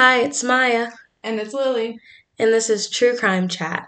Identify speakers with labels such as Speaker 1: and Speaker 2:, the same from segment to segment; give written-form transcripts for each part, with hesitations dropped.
Speaker 1: Hi, it's Maya,
Speaker 2: And it's Lily.
Speaker 1: and this is True Crime Chat.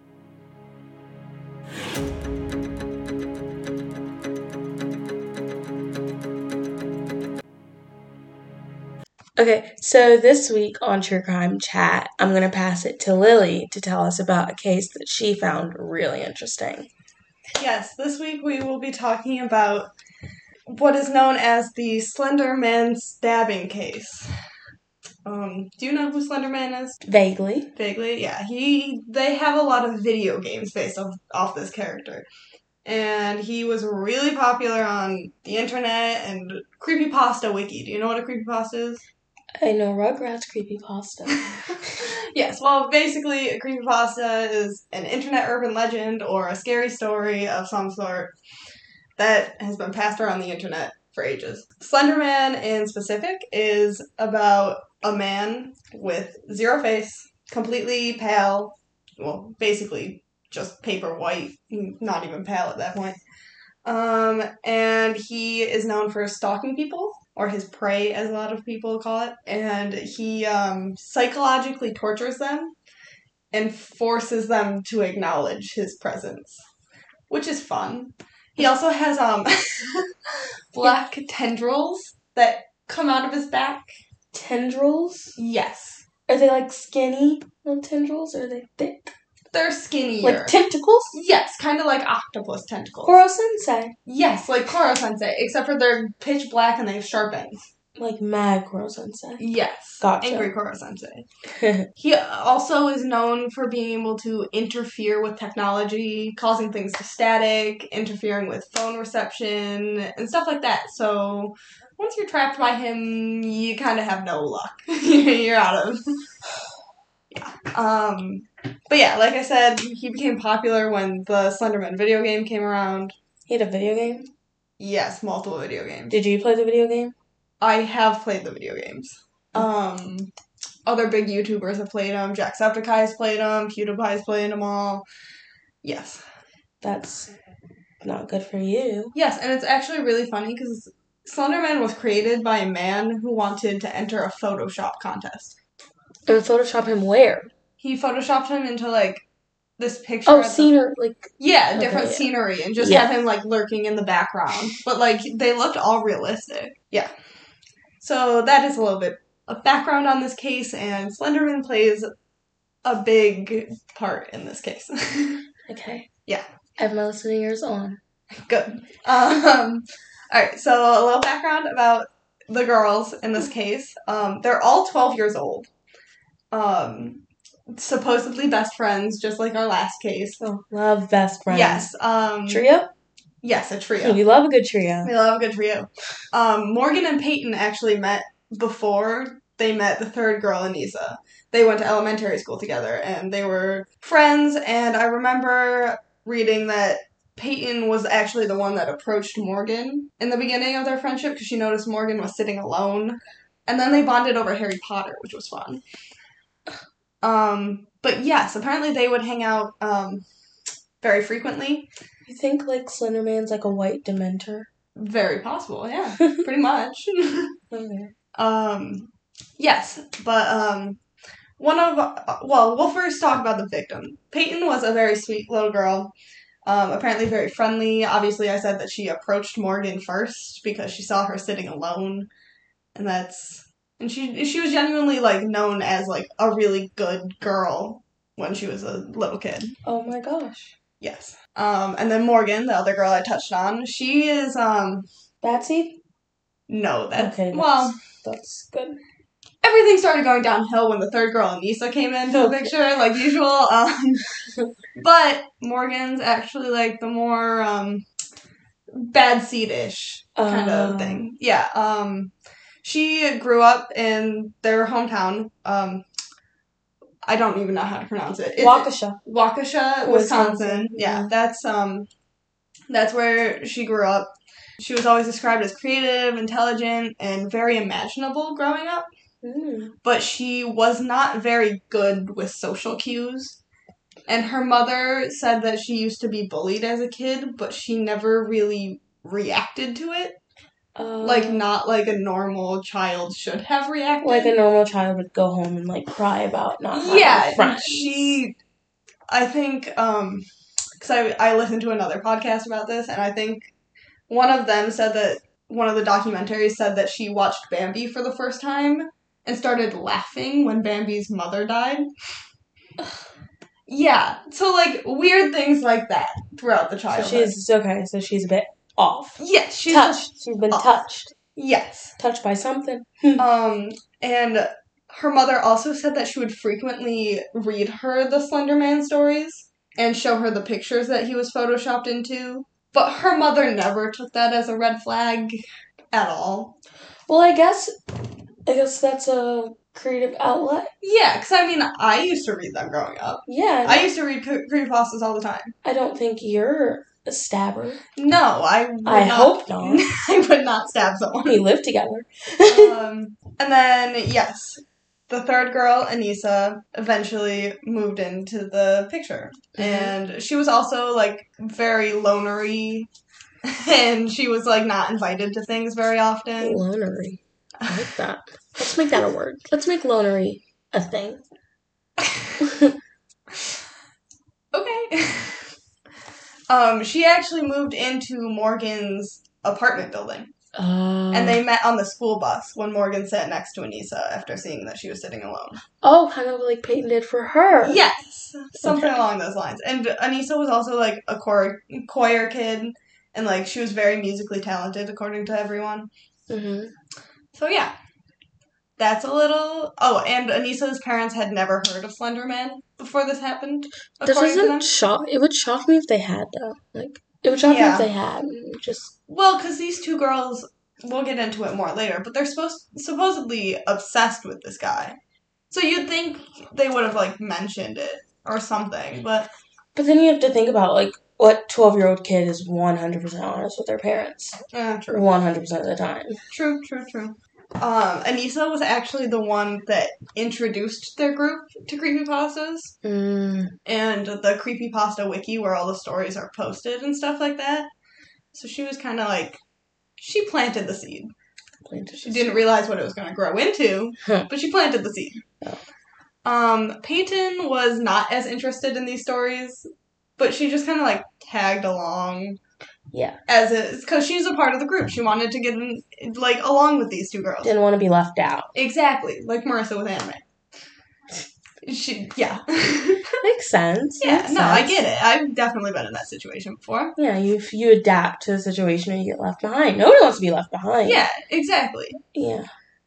Speaker 1: Okay, so this week on True Crime Chat, I'm going to pass it to Lily to tell us about a case that she found really interesting.
Speaker 2: Yes, this week we will be talking about what is known as the Slender Man stabbing case. Do you know who Slender Man is?
Speaker 1: Vaguely.
Speaker 2: Vaguely, yeah. They have a lot of video games based off this character. And he was really popular on the internet and Creepypasta Wiki. Do you know what a creepypasta is?
Speaker 1: I know Rugrats creepypasta.
Speaker 2: Yes, well, basically, a creepypasta is an internet urban legend or a scary story of some sort that has been passed around the internet for ages. Slender Man, in specific, is about a man with zero face, completely pale, well, basically just paper white, not even pale at that point. And he is known for stalking people, or his prey, as a lot of people call it. And he psychologically tortures them and forces them to acknowledge his presence, which is fun. He also has black tendrils that come out of his back.
Speaker 1: Tendrils?
Speaker 2: Yes.
Speaker 1: Are they like skinny little tendrils, or are they thick?
Speaker 2: They're skinnier.
Speaker 1: Like tentacles?
Speaker 2: Yes, kind of like octopus tentacles.
Speaker 1: Koro Sensei.
Speaker 2: Yes, like Koro Sensei, except for they're pitch black and they have sharp ends.
Speaker 1: Like Mad Koro Sensei.
Speaker 2: Yes.
Speaker 1: Gotcha.
Speaker 2: Angry Koro Sensei. He also is known for being able to interfere with technology, causing things to static, interfering with phone reception, and stuff like that. So once you're trapped by him, you kind of have no luck. You're out of... Yeah. But yeah, like I said, he became popular when the Slenderman video game came around.
Speaker 1: He had a video game?
Speaker 2: Yes, multiple video games.
Speaker 1: Did you play the video game?
Speaker 2: I have played the video games. Other big YouTubers have played them. Jacksepticeye's played them. PewDiePie's played them all. Yes.
Speaker 1: That's not good for you.
Speaker 2: Yes, and it's actually really funny because Slenderman was created by a man who wanted to enter a Photoshop contest.
Speaker 1: And Photoshop him where?
Speaker 2: He Photoshopped him into, like, this picture.
Speaker 1: Oh, scenery, like...
Speaker 2: Yeah, different scenery, and just have him, like, lurking in the background. But, like, they looked all realistic. Yeah. So that is a little bit of background on this case, and Slenderman plays a big part in this case.
Speaker 1: Okay.
Speaker 2: Yeah.
Speaker 1: I have my listening ears on.
Speaker 2: Good. Alright, so a little background about the girls in this case. They're all 12 years old. Supposedly best friends, just like our last case.
Speaker 1: Oh, love best friends.
Speaker 2: Yes.
Speaker 1: Trio?
Speaker 2: Yes, a trio.
Speaker 1: We love a good trio.
Speaker 2: We love a good trio. Morgan and Peyton actually met before they met the third girl, Anissa. They went to elementary school together, and they were friends, and I remember reading that Peyton was actually the one that approached Morgan in the beginning of their friendship, because she noticed Morgan was sitting alone, and then they bonded over Harry Potter, which was fun. But yes, apparently they would hang out, very frequently.
Speaker 1: You think, like, Slenderman's like a white Dementor?
Speaker 2: Very possible, yeah. Pretty much.
Speaker 1: Okay.
Speaker 2: Yes, but, we'll first talk about the victim. Peyton was a very sweet little girl, apparently very friendly. Obviously, I said that she approached Morgan first because she saw her sitting alone, and she was genuinely, like, known as, like, a really good girl when she was a little kid.
Speaker 1: Oh my gosh.
Speaker 2: Yes. And then Morgan, the other girl I touched on, she is,
Speaker 1: Batsy?
Speaker 2: No, that's...
Speaker 1: Okay,
Speaker 2: well...
Speaker 1: That's good.
Speaker 2: Everything started going downhill when the third girl, Anissa, came into the picture, like usual. But Morgan's actually, like, the more, bad seed-ish kind of thing. Yeah, she grew up in their hometown. I don't even know how to pronounce it. Waukesha, Wisconsin. Yeah, that's where she grew up. She was always described as creative, intelligent, and very imaginable growing up. But she was not very good with social cues. And her mother said that she used to be bullied as a kid, but she never really reacted to it. Like, not like a normal child should have reacted.
Speaker 1: Like a normal child would go home and, like, cry about not having friends.
Speaker 2: I think, because I listened to another podcast about this, and I think one of them said that, one of the documentaries said that she watched Bambi for the first time and started laughing when Bambi's mother died. Yeah, so, like, weird things like that throughout the childhood.
Speaker 1: So she's a bit off.
Speaker 2: Yes, she's
Speaker 1: touched. She's been touched.
Speaker 2: Yes.
Speaker 1: Touched by something.
Speaker 2: And her mother also said that she would frequently read her the Slender Man stories and show her the pictures that he was photoshopped into. But her mother never took that as a red flag at all.
Speaker 1: Well, I guess that's a creative outlet.
Speaker 2: Yeah, because I mean, I used to read them growing up.
Speaker 1: Yeah.
Speaker 2: I used to read creepypastas all the time.
Speaker 1: I don't think you're a stabber.
Speaker 2: No, I
Speaker 1: hope not.
Speaker 2: I would not stab someone.
Speaker 1: We live together.
Speaker 2: And then, yes, the third girl, Anissa, eventually moved into the picture. Mm-hmm. And she was also, like, very lonery. And she was, like, not invited to things very often.
Speaker 1: Lonery. I like that. Let's make that a word. Let's make lonery a thing.
Speaker 2: Okay. She actually moved into Morgan's apartment building. And they met on the school bus when Morgan sat next to Anissa after seeing that she was sitting alone.
Speaker 1: Oh, kind of like Peyton did for her.
Speaker 2: Yes. Something along those lines. And Anissa was also, like, a choir kid. And, like, she was very musically talented, according to everyone.
Speaker 1: Mm-hmm.
Speaker 2: So, yeah. That's a little... Oh, and Anissa's parents had never heard of Slender Man before this happened, according to them.
Speaker 1: It would shock me if they had, though. Like, it would shock me if they had.
Speaker 2: Well, because these two girls... We'll get into it more later, but they're supposedly obsessed with this guy. So you'd think they would have, like, mentioned it or something, but...
Speaker 1: But then you have to think about, like, what 12-year-old kid is 100% honest with their parents?
Speaker 2: True.
Speaker 1: 100% of the time.
Speaker 2: True. Anissa was actually the one that introduced their group to creepypastas. And the creepypasta wiki where all the stories are posted and stuff like that. So she was kind of like... She planted the seed. She didn't realize what it was going to grow into, but she planted the seed. Oh. Peyton was not as interested in these stories, but she just kind of, like, tagged along.
Speaker 1: Yeah.
Speaker 2: As is, because she's a part of the group. She wanted to get, like, along with these two girls.
Speaker 1: Didn't want to be left out.
Speaker 2: Exactly. Like Marissa with anime. Yeah.
Speaker 1: Makes sense.
Speaker 2: Yeah, I get it. I've definitely been in that situation before.
Speaker 1: Yeah, you adapt to the situation and you get left behind. Nobody wants to be left behind.
Speaker 2: Yeah, exactly.
Speaker 1: Yeah.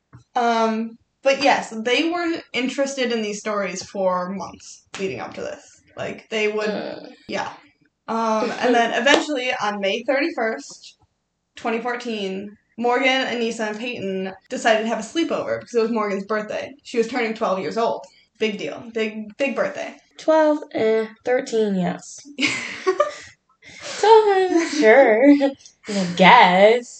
Speaker 2: But yes, they were interested in these stories for months leading up to this. Like, they would... Yeah. And then eventually, on May 31st, 2014... Morgan, Anissa, and Peyton decided to have a sleepover because it was Morgan's birthday. She was turning 12 years old. Big deal. Big birthday.
Speaker 1: 12, 13, yes. 12, sure. I guess.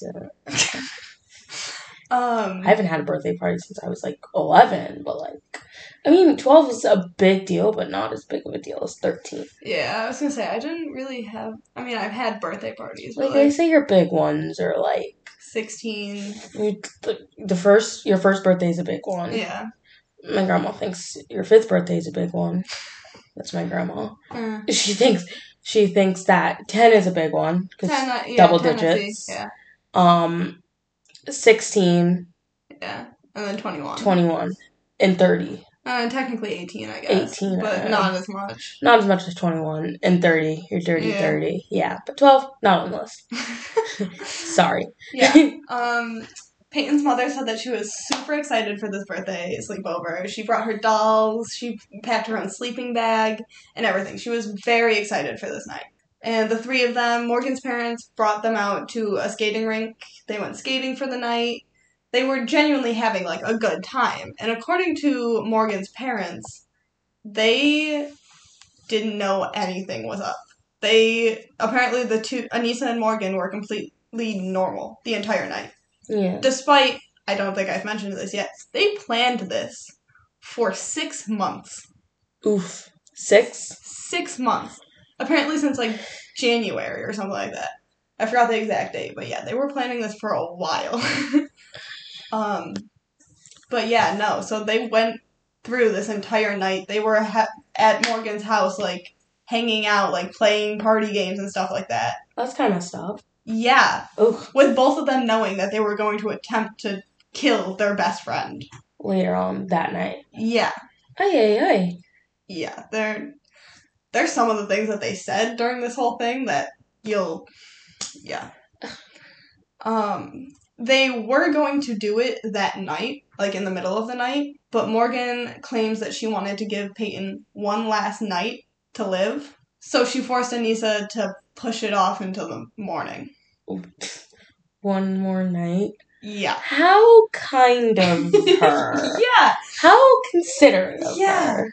Speaker 1: I haven't had a birthday party since I was, like, 11, but, like... I mean, 12 is a big deal, but not as big of a deal as 13.
Speaker 2: Yeah, I was gonna say, I didn't really have... I mean, I've had birthday parties, but,
Speaker 1: like... they say your big ones are, like...
Speaker 2: 16.
Speaker 1: Your first birthday is a big one.
Speaker 2: Yeah.
Speaker 1: My grandma thinks your 5th birthday is a big one. That's my grandma. She thinks that 10 is a big one because double digits.
Speaker 2: Yeah.
Speaker 1: 16.
Speaker 2: Yeah, and then 21.
Speaker 1: 21 and 30.
Speaker 2: Technically 18, I guess.
Speaker 1: 18,
Speaker 2: but not as much.
Speaker 1: Not as much as 21 and 30. You're dirty 30. Yeah, but 12 not on the list. Sorry.
Speaker 2: Yeah. Peyton's mother said that she was super excited for this birthday sleepover. She brought her dolls, she packed her own sleeping bag, and everything. She was very excited for this night. And the three of them, Morgan's parents, brought them out to a skating rink. They went skating for the night. They were genuinely having, like, a good time. And according to Morgan's parents, they didn't know anything was up. Apparently the two, Anissa and Morgan, were completely normal the entire night.
Speaker 1: Yeah.
Speaker 2: Despite, I don't think I've mentioned this yet, they planned this for 6 months.
Speaker 1: Oof. 6?
Speaker 2: 6 months. Apparently since, like, January or something like that. I forgot the exact date, but yeah, they were planning this for a while. But yeah, no, so they went through this entire night. They were at Morgan's house, like, hanging out, like, playing party games and stuff like that.
Speaker 1: That's kind of stuff.
Speaker 2: Yeah.
Speaker 1: Oof.
Speaker 2: With both of them knowing that they were going to attempt to kill their best friend.
Speaker 1: Later on that night.
Speaker 2: Yeah.
Speaker 1: Ay.
Speaker 2: Yeah, there's some of the things that they said during this whole thing that yeah. They were going to do it that night, like in the middle of the night, but Morgan claims that she wanted to give Peyton one last night to live, so she forced Anissa to push it off until the morning.
Speaker 1: One more night?
Speaker 2: Yeah.
Speaker 1: How kind of her.
Speaker 2: Yeah.
Speaker 1: How considerate of her.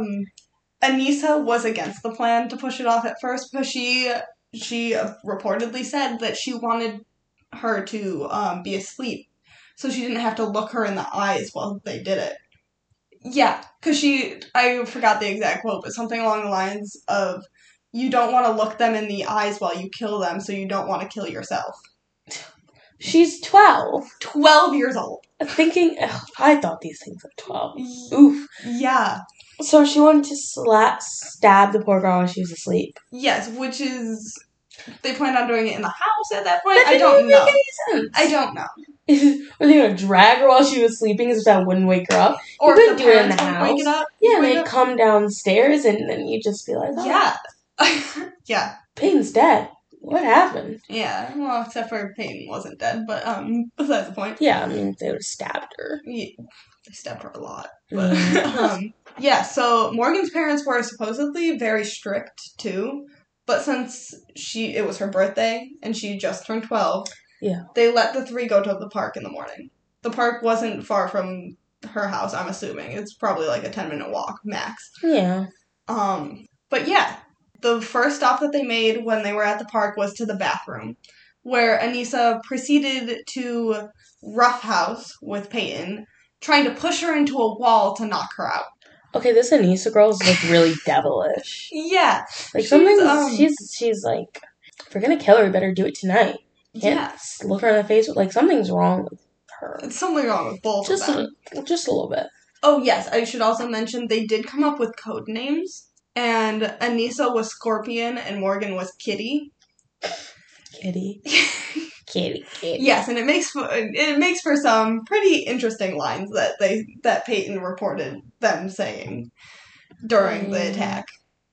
Speaker 2: Anissa was against the plan to push it off at first, because she reportedly said that she wanted her to be asleep, so she didn't have to look her in the eyes while they did it. Yeah, because I forgot the exact quote, but something along the lines of, you don't want to look them in the eyes while you kill them, so you don't want to kill yourself.
Speaker 1: She's 12.
Speaker 2: 12 years old.
Speaker 1: Thinking, I thought these things at 12. Oof.
Speaker 2: Yeah.
Speaker 1: So she wanted to stab the poor girl while she was asleep.
Speaker 2: Yes, which is... They planned on doing it in the house at that point?
Speaker 1: That didn't make any sense.
Speaker 2: I don't know.
Speaker 1: Were they going to drag her while she was sleeping so that wouldn't wake her up?
Speaker 2: Or
Speaker 1: you
Speaker 2: if the
Speaker 1: do it in the
Speaker 2: parents
Speaker 1: house.
Speaker 2: Wake it up,
Speaker 1: yeah, they'd come downstairs and then you'd just be like, oh.
Speaker 2: Yeah. Yeah.
Speaker 1: Peyton's dead. What happened?
Speaker 2: Yeah, well, except for Peyton wasn't dead, but besides the point.
Speaker 1: Yeah, I mean, they would have stabbed her.
Speaker 2: Yeah, they stabbed her a lot. But, yeah, so Morgan's parents were supposedly very strict, too. But since it was her birthday, and she just turned 12,
Speaker 1: yeah,
Speaker 2: they let the three go to the park in the morning. The park wasn't far from her house, I'm assuming. It's probably like a 10-minute walk, max.
Speaker 1: Yeah.
Speaker 2: But yeah, the first stop that they made when they were at the park was to the bathroom, where Anissa proceeded to roughhouse with Peyton, trying to push her into a wall to knock her out.
Speaker 1: Okay, this Anissa girl is, like, really devilish.
Speaker 2: Yeah.
Speaker 1: Like, she's like, if we're gonna kill her, we better do it tonight. Can't look her in the face. Like, something's wrong with her.
Speaker 2: It's something wrong with both of them.
Speaker 1: Just a little bit.
Speaker 2: Oh, yes, I should also mention they did come up with code names, and Anissa was Scorpion, and Morgan was Kitty.
Speaker 1: Kitty. Kitty.
Speaker 2: Yes, and it makes for some pretty interesting lines that Peyton reported them saying during the attack.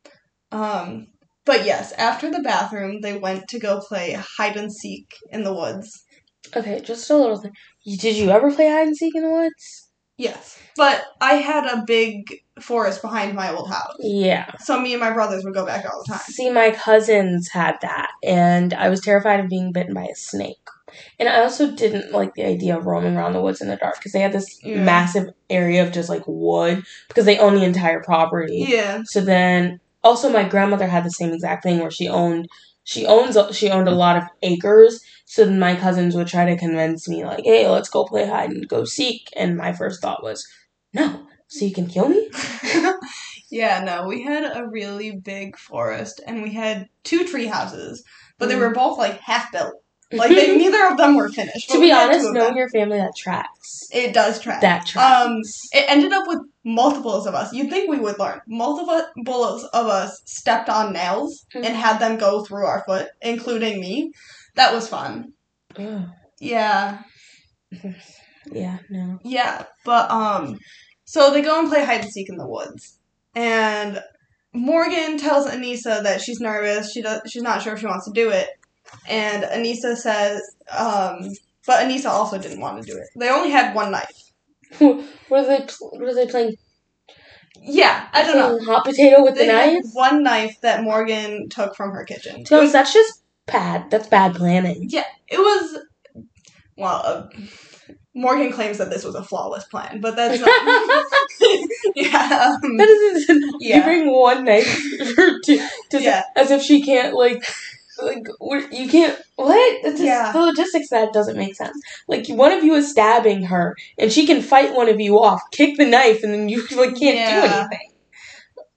Speaker 2: But yes, after the bathroom, they went to go play hide and seek in the woods.
Speaker 1: Okay, just a little thing. Did you ever play hide and seek in the woods?
Speaker 2: Yes, but I had a big forest behind my old house.
Speaker 1: Yeah.
Speaker 2: So me and my brothers would go back all the time.
Speaker 1: See, my cousins had that, and I was terrified of being bitten by a snake. And I also didn't like the idea of roaming around the woods in the dark, because they had this massive area of just, like, wood, because they own the entire property.
Speaker 2: Yeah.
Speaker 1: So then, also my grandmother had the same exact thing, where she owned a lot of acres, so then my cousins would try to convince me, like, hey, let's go play hide and go seek, and my first thought was, no, so you can kill me?
Speaker 2: Yeah, no, we had a really big forest, and we had 2 tree houses, but they were both, like, half-built. Like, neither of them were finished.
Speaker 1: To be honest, knowing your family, that tracks.
Speaker 2: It does track.
Speaker 1: That tracks.
Speaker 2: It ended up with multiples of us. You'd think we would learn. Multiples of us stepped on nails and had them go through our foot, including me. That was fun.
Speaker 1: Ugh.
Speaker 2: Yeah.
Speaker 1: Yeah, no.
Speaker 2: Yeah, but, so they go and play hide and seek in the woods. And Morgan tells Anissa that she's nervous. She's not sure if she wants to do it. And Anissa says, but Anissa also didn't want to do it. They only had one knife.
Speaker 1: Were they playing?
Speaker 2: Yeah, I don't know.
Speaker 1: Hot potato with the knife?
Speaker 2: Had one knife that Morgan took from her kitchen.
Speaker 1: That's just bad. That's bad planning.
Speaker 2: Yeah, it was. Well, Morgan claims that this was a flawless plan, but that's not. Yeah.
Speaker 1: That isn't. Yeah. You bring one knife to as if she can't you can't, what? That's just, the logistics that doesn't make sense. Like, one of you is stabbing her, and she can fight one of you off, kick the knife, and then you, can't do anything.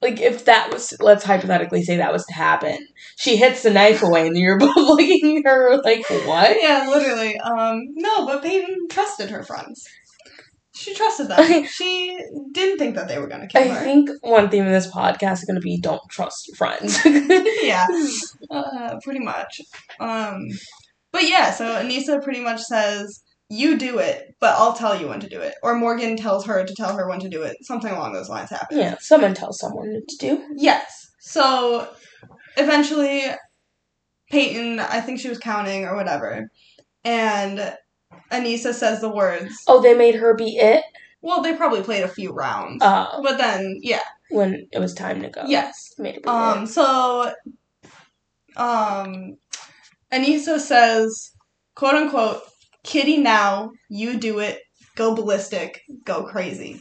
Speaker 1: like, if that was, let's hypothetically say that was to happen, she hits the knife away and you're both looking at her like, what?
Speaker 2: Yeah, literally. No, but Peyton trusted her friends. She trusted them. She didn't think that they were going to kill her.
Speaker 1: I think one theme of this podcast is going to be don't trust your friends.
Speaker 2: Yeah, pretty much. But yeah, so Anissa pretty much says, you do it, but I'll tell you when to do it. Or Morgan tells her to tell her when to do it. Something along those lines happens.
Speaker 1: Yeah, someone tells someone what to do.
Speaker 2: Yes. So, eventually, Peyton, I think she was counting or whatever, and Anissa says the words.
Speaker 1: Oh, they made her be it?
Speaker 2: Well, they probably played a few rounds. But then, yeah.
Speaker 1: When it was time to go.
Speaker 2: Yes.
Speaker 1: Made her be it.
Speaker 2: So, Anissa says, quote unquote, Kitty now, you do it, go ballistic, go crazy.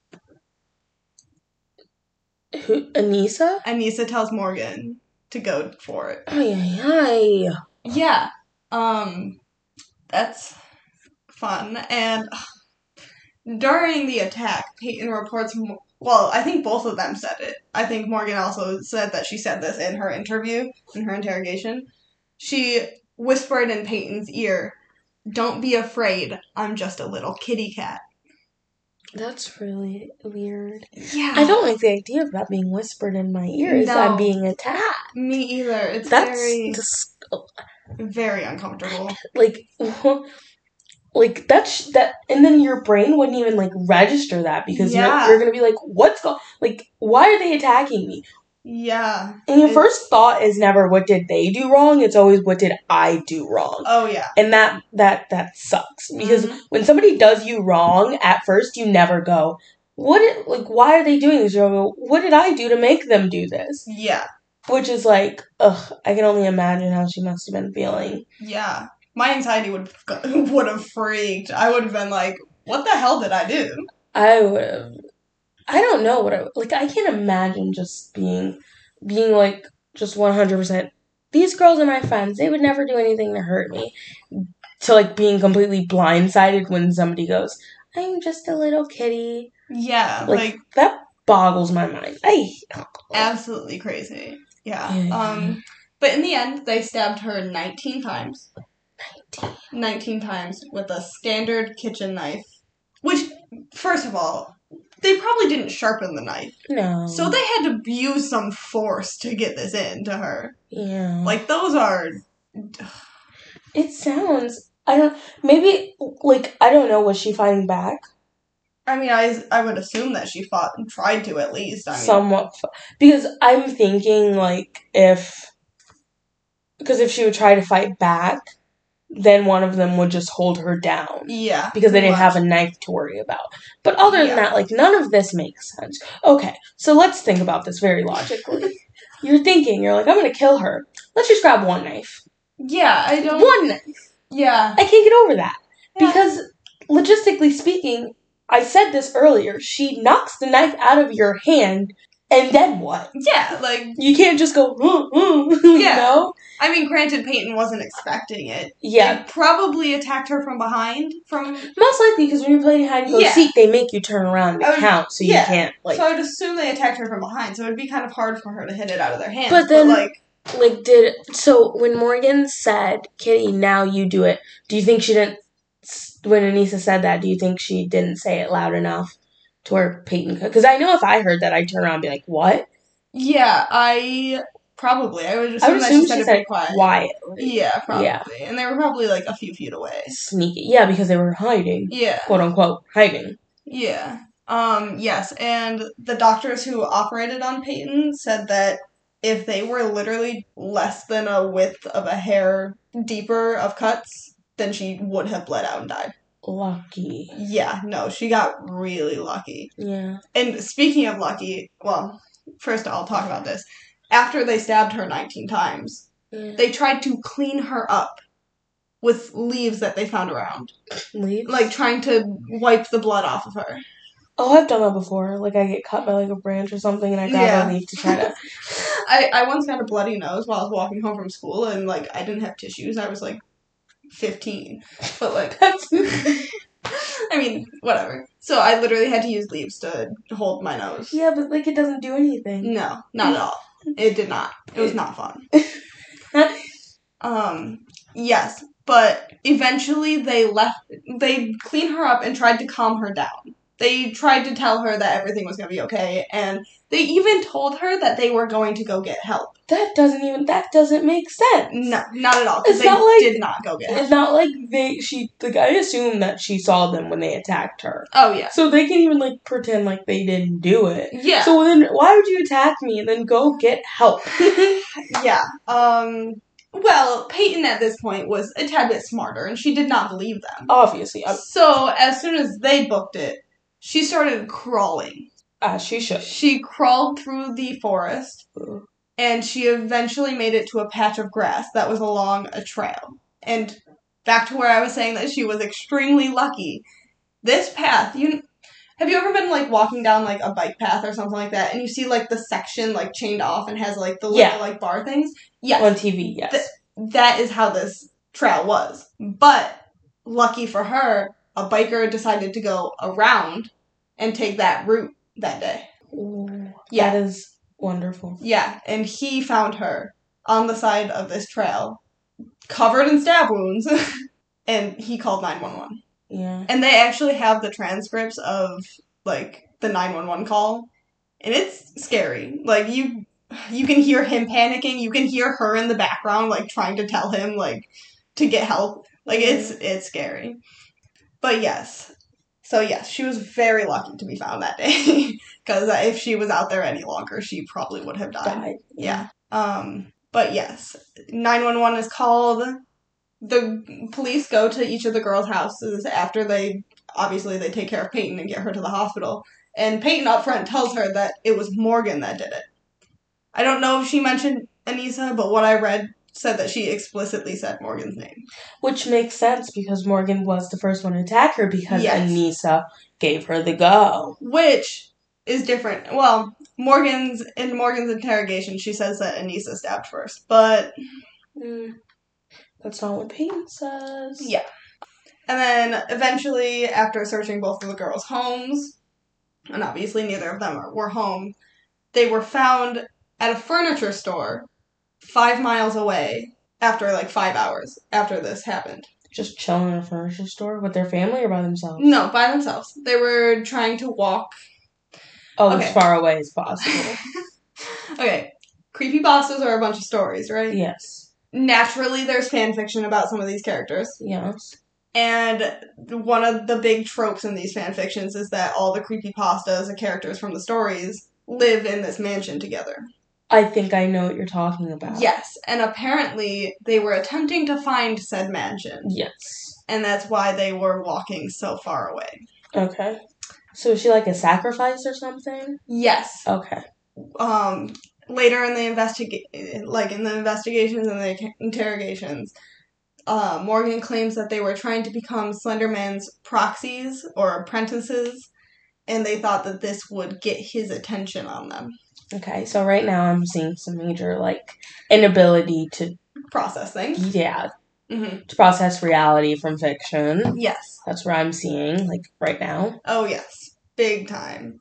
Speaker 1: Who? Anissa?
Speaker 2: Anissa tells Morgan to go for it.
Speaker 1: Ay.
Speaker 2: Yeah. That's fun. And during the attack, Peyton reports, well, I think both of them said it. I think Morgan also said that she said this in her interview, in her interrogation. She whispered in Peyton's ear, don't be afraid, I'm just a little kitty cat.
Speaker 1: That's really weird.
Speaker 2: Yeah.
Speaker 1: I don't like the idea of that being whispered in my ears.
Speaker 2: No.
Speaker 1: I'm being attacked.
Speaker 2: Me either. It's
Speaker 1: That's
Speaker 2: very uncomfortable.
Speaker 1: Like that, and then your brain wouldn't even like register that because you're gonna be like, why are they attacking me?
Speaker 2: Yeah.
Speaker 1: And your first thought is never what did they do wrong. It's always what did I do wrong.
Speaker 2: Oh yeah.
Speaker 1: And that sucks because when somebody does you wrong, at first you never go, why are they doing this? You go, what did I do to make them do this?
Speaker 2: Yeah.
Speaker 1: Which is like, ugh, I can only imagine how she must have been feeling.
Speaker 2: Yeah. My anxiety would have freaked. I would have been like, what the hell did I do?
Speaker 1: I would have. I don't know what I can't imagine just being like, just 100%. These girls are my friends. They would never do anything to hurt me. To like being completely blindsided when somebody goes, I'm just a little kitty.
Speaker 2: Yeah.
Speaker 1: Like that boggles my mind.
Speaker 2: Absolutely crazy. Yeah. But in the end, they stabbed her 19 times. 19 times with a standard kitchen knife. Which, first of all, they probably didn't sharpen the knife.
Speaker 1: No.
Speaker 2: So they had to use some force to get this into her.
Speaker 1: Yeah.
Speaker 2: Like, those are...
Speaker 1: It sounds... Maybe, I don't know, was she fighting back?
Speaker 2: I mean, I would assume that she tried to at least.
Speaker 1: Somewhat. Because I'm thinking, because if she would try to fight back, then one of them would just hold her down.
Speaker 2: Yeah.
Speaker 1: Because they didn't have a knife to worry about. But other than that, none of this makes sense. Okay, so let's think about this very logically. You're like, I'm going to kill her. Let's just grab one knife.
Speaker 2: Yeah, I don't...
Speaker 1: One knife.
Speaker 2: Yeah.
Speaker 1: I can't get over that. Yeah. Because, logistically speaking, I said this earlier, she knocks the knife out of your hand, and then what?
Speaker 2: Yeah,
Speaker 1: you can't just go, you know?
Speaker 2: I mean, granted, Peyton wasn't expecting it.
Speaker 1: Yeah.
Speaker 2: They probably attacked her from behind.
Speaker 1: Most likely, because when you're playing hide and go seek, they make you turn around to count, so you can't,
Speaker 2: So I would assume they attacked her from behind, so it would be kind of hard for her to hit it out of their hands.
Speaker 1: But then, so when Morgan said, Kitty, now you do it, do you think she didn't, when Anissa said that, do you think she didn't say it loud enough to where Peyton could? Because I know if I heard that, I'd turn around and be like, what?
Speaker 2: Yeah, Probably. I would assume that she said it pretty quietly. Yeah, probably. Yeah. And they were probably a few feet away.
Speaker 1: Sneaky. Yeah, because they were hiding.
Speaker 2: Yeah.
Speaker 1: Quote unquote, hiding.
Speaker 2: Yeah. Yes, and the doctors who operated on Peyton said that if they were literally less than a width of a hair deeper of cuts, then she would have bled out and died.
Speaker 1: Lucky.
Speaker 2: Yeah, no, she got really lucky.
Speaker 1: Yeah.
Speaker 2: And speaking of lucky, well, first I'll talk about this. After they stabbed her 19 times, they tried to clean her up with leaves that they found around.
Speaker 1: Leaves?
Speaker 2: Trying to wipe the blood off of her.
Speaker 1: Oh, I've done that before. I get cut by, a branch or something, and I grab a leaf to try to...
Speaker 2: I once got a bloody nose while I was walking home from school, and, I didn't have tissues. I was, 15. But,
Speaker 1: That's...
Speaker 2: I mean, whatever. So I literally had to use leaves to hold my nose.
Speaker 1: Yeah, but like it doesn't do anything.
Speaker 2: No, not at all. It did not. It was not fun. Yes, but eventually they cleaned her up and tried to calm her down. They tried to tell her that everything was going to be okay, and they even told her that they were going to go get help.
Speaker 1: That doesn't make sense.
Speaker 2: No, not at all. Because did not go get help.
Speaker 1: It's not like I assume that she saw them when they attacked her.
Speaker 2: Oh, yeah.
Speaker 1: So they can even, like, pretend like they didn't do it.
Speaker 2: Yeah.
Speaker 1: So then, why would you attack me and then go get help?
Speaker 2: Yeah. Well, Peyton at this point was a tad bit smarter, and she did not believe them.
Speaker 1: Obviously.
Speaker 2: So, as soon as they booked it, she started crawling.
Speaker 1: As she should.
Speaker 2: She crawled through the forest, and she eventually made it to a patch of grass that was along a trail. And back to where I was saying that she was extremely lucky. This path, have you ever been, like, walking down, like, a bike path or something like that, and you see, like, the section, like, chained off and has, like, the little, like, bar things? Yes.
Speaker 1: On TV, yes.
Speaker 2: That is how this trail was. But, lucky for her, a biker decided to go around and take that route that day.
Speaker 1: Ooh, yeah. That is wonderful.
Speaker 2: Yeah, and he found her on the side of this trail, covered in stab wounds, and he called 911.
Speaker 1: Yeah.
Speaker 2: And they actually have the transcripts of, like, the 911 call, and it's scary. Like, you can hear him panicking, you can hear her in the background, like, trying to tell him, like, to get help. Like, it's scary. But yes. So, yes, she was very lucky to be found that day, because if she was out there any longer, she probably would have died. Yeah. But yes, 911 is called. The police go to each of the girls' houses after they take care of Peyton and get her to the hospital. And Peyton up front tells her that it was Morgan that did it. I don't know if she mentioned Anissa, but what I read said that she explicitly said Morgan's name.
Speaker 1: Which makes sense because Morgan was the first one to attack her because Anissa gave her the go.
Speaker 2: Which is different. Well, Morgan's interrogation, she says that Anissa stabbed first, but
Speaker 1: that's not what Peyton says.
Speaker 2: Yeah. And then, eventually, after searching both of the girls' homes, and obviously neither of them were home, they were found at a furniture store 5 miles away after, like, 5 hours after this happened.
Speaker 1: Just chilling in a furniture store with their family or by themselves?
Speaker 2: No, by themselves. They were trying to walk...
Speaker 1: as far away as possible.
Speaker 2: Okay. Creepypastas are a bunch of stories, right?
Speaker 1: Yes.
Speaker 2: Naturally, there's fan fiction about some of these characters.
Speaker 1: Yes.
Speaker 2: And one of the big tropes in these fan fictions is that all the creepypastas, the characters from the stories, live in this mansion together.
Speaker 1: I think I know what you're talking about.
Speaker 2: Yes, and apparently they were attempting to find said mansion.
Speaker 1: Yes.
Speaker 2: And that's why they were walking so far away.
Speaker 1: Okay. So is she like a sacrifice or something?
Speaker 2: Yes.
Speaker 1: Okay.
Speaker 2: Later in the investigations and the interrogations, Morgan claims that they were trying to become Slenderman's proxies or apprentices, and they thought that this would get his attention on them.
Speaker 1: Okay, so right now I'm seeing some major, like, inability to...
Speaker 2: process things.
Speaker 1: Yeah. Mm-hmm. To process reality from fiction.
Speaker 2: Yes.
Speaker 1: That's what I'm seeing, like, right now.
Speaker 2: Oh, yes. Big time.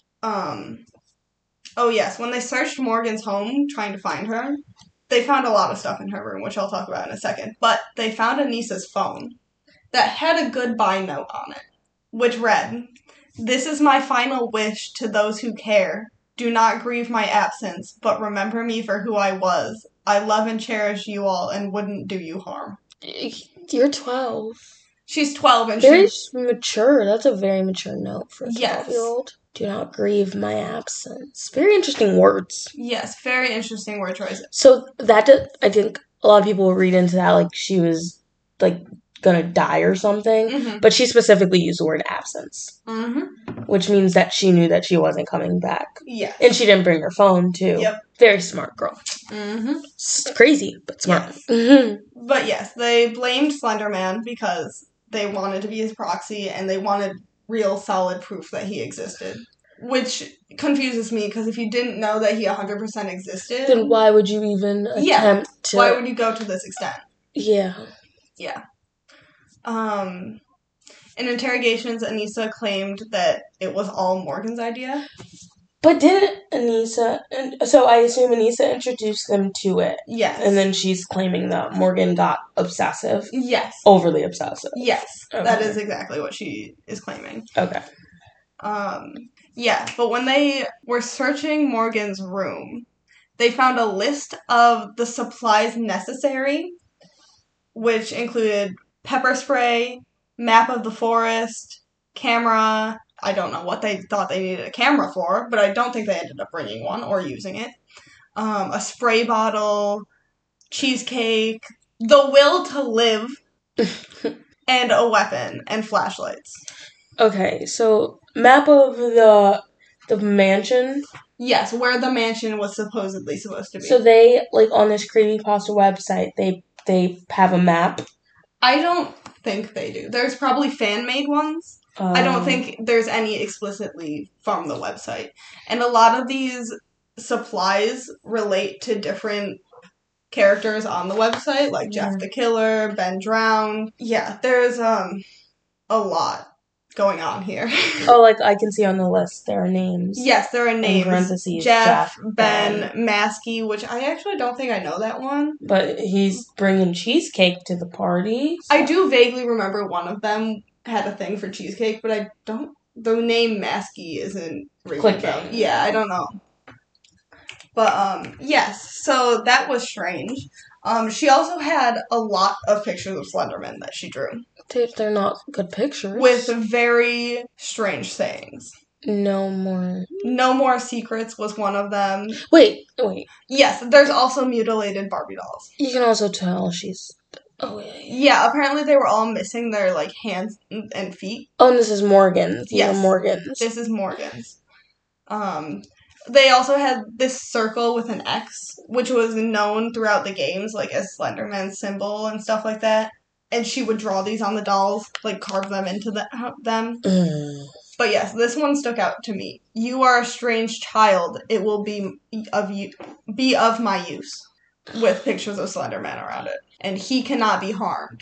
Speaker 2: Oh, yes. When they searched Morgan's home trying to find her, they found a lot of stuff in her room, which I'll talk about in a second. But they found Anissa's phone that had a goodbye note on it, which read, "This is my final wish to those who care. Do not grieve my absence, but remember me for who I was. I love and cherish you all and wouldn't do you harm."
Speaker 1: You're 12.
Speaker 2: She's 12 and
Speaker 1: very mature. That's a very mature note for a 12-year-old.
Speaker 2: Yes.
Speaker 1: Do not grieve my absence. Very interesting words.
Speaker 2: Yes, very interesting word choices.
Speaker 1: So I think a lot of people will read into that like she was like gonna die or something. Mm-hmm. But she specifically used the word absence. Mm-hmm. Which means that she knew that she wasn't coming back.
Speaker 2: Yeah.
Speaker 1: And she didn't bring her phone, too.
Speaker 2: Yep.
Speaker 1: Very smart girl. Mm-hmm. It's crazy, but smart.
Speaker 2: Yes.
Speaker 1: Mm-hmm.
Speaker 2: But yes, they blamed Slenderman because they wanted to be his proxy and they wanted real solid proof that he existed. Which confuses me because if you didn't know that he 100% existed...
Speaker 1: then why would you even attempt to...
Speaker 2: why would you go to this extent?
Speaker 1: Yeah.
Speaker 2: Yeah. In interrogations, Anissa claimed that it was all Morgan's idea.
Speaker 1: But didn't Anissa... So I assume Anissa introduced them to it.
Speaker 2: Yes.
Speaker 1: And then she's claiming that Morgan got obsessive.
Speaker 2: Yes.
Speaker 1: Overly obsessive.
Speaker 2: Yes.
Speaker 1: Okay.
Speaker 2: That is exactly what she is claiming.
Speaker 1: Okay.
Speaker 2: Yeah, but when they were searching Morgan's room, they found a list of the supplies necessary, which included pepper spray, map of the forest, camera. I don't know what they thought they needed a camera for, but I don't think they ended up bringing one or using it. A spray bottle, cheesecake, the will to live, and a weapon and flashlights.
Speaker 1: Okay, so map of the mansion.
Speaker 2: Yes, where the mansion was supposedly supposed to be.
Speaker 1: So they, like, on this creepypasta website, they have a map.
Speaker 2: I don't think they do. There's probably fan-made ones. I don't think there's any explicitly from the website. And a lot of these supplies relate to different characters on the website, like Jeff the Killer, Ben Drowned. Yeah, there's a lot going on here.
Speaker 1: Oh, like I can see on the list there are names.
Speaker 2: Yes, there are names.
Speaker 1: In parentheses,
Speaker 2: Jeff, Ben, Maskey, which I actually don't think I know that one.
Speaker 1: But he's bringing cheesecake to the party. So.
Speaker 2: I do vaguely remember one of them had a thing for cheesecake, but I don't... The name Maskey isn't
Speaker 1: clicking.
Speaker 2: Yeah, I don't know. But, yes, so that was strange. She also had a lot of pictures of Slenderman that she drew.
Speaker 1: Dude, they're not good pictures.
Speaker 2: With very strange sayings.
Speaker 1: No more
Speaker 2: secrets was one of them.
Speaker 1: Wait.
Speaker 2: Yes, there's also mutilated Barbie dolls.
Speaker 1: You can also tell she's... Oh, yeah.
Speaker 2: Yeah, apparently they were all missing their, like, hands and feet.
Speaker 1: Oh, and this is Morgan's.
Speaker 2: Yes.
Speaker 1: Morgan's.
Speaker 2: This is Morgan's. They also had this circle with an X, which was known throughout the games, like, as Slenderman's symbol and stuff like that. And she would draw these on the dolls, like, carve them into them. But yes, this one stuck out to me. You are a strange child. It will be of my use. With pictures of Slenderman around it. And he cannot be harmed.